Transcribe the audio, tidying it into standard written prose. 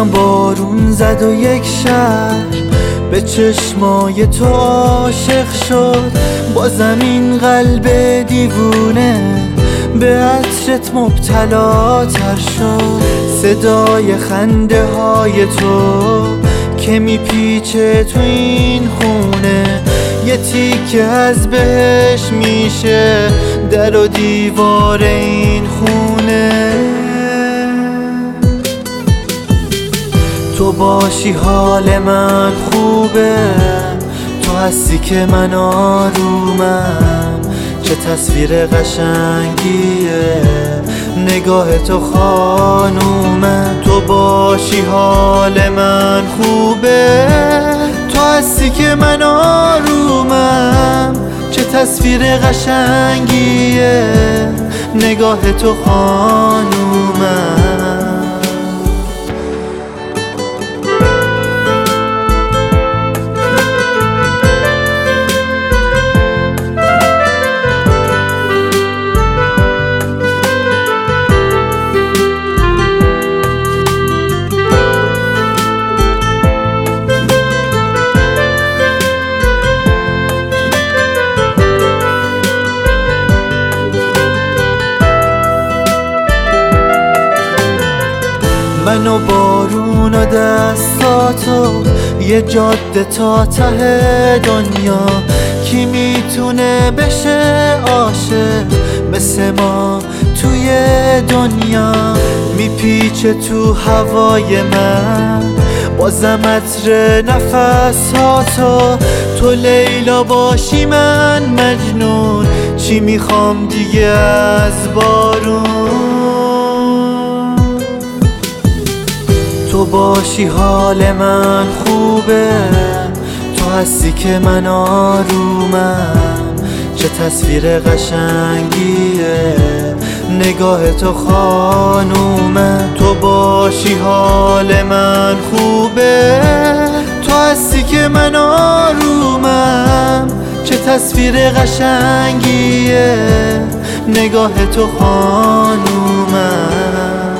یکم بارون زد و یک شهر به چشمای تو عاشق شد. با زمین قلب دیوونه به عطرت مبتلا تر شد. صدای خنده های تو که میپیچه تو این خونه، یه تیکه از بهش میشه در و دیوار این خونه. تو باشی حال من خوبه، تو هستی که من آرومم. چه تصویر قشنگیه نگاه تو خانومه. تو باشی حال من خوبه، تو هستی که من آرومم. چه تصویر قشنگیه نگاه تو خانومه. من و بارون و دستاتو یه جاده تا ته دنیا. کی میتونه بشه عاشق مثل ما توی دنیا؟ میپیچه تو هوای من بازم عطر نفساتو. تو لیلا باشی من مجنون، چی میخوام دیگه از بارون؟ تو باشی حال من خوبه، تو هستی که من آرومم. چه تصویر قشنگیه نگاه تو خانومه. تو باشی حال من خوبه، تو هستی که من آرومم. چه تصویر قشنگیه نگاه تو خانومه.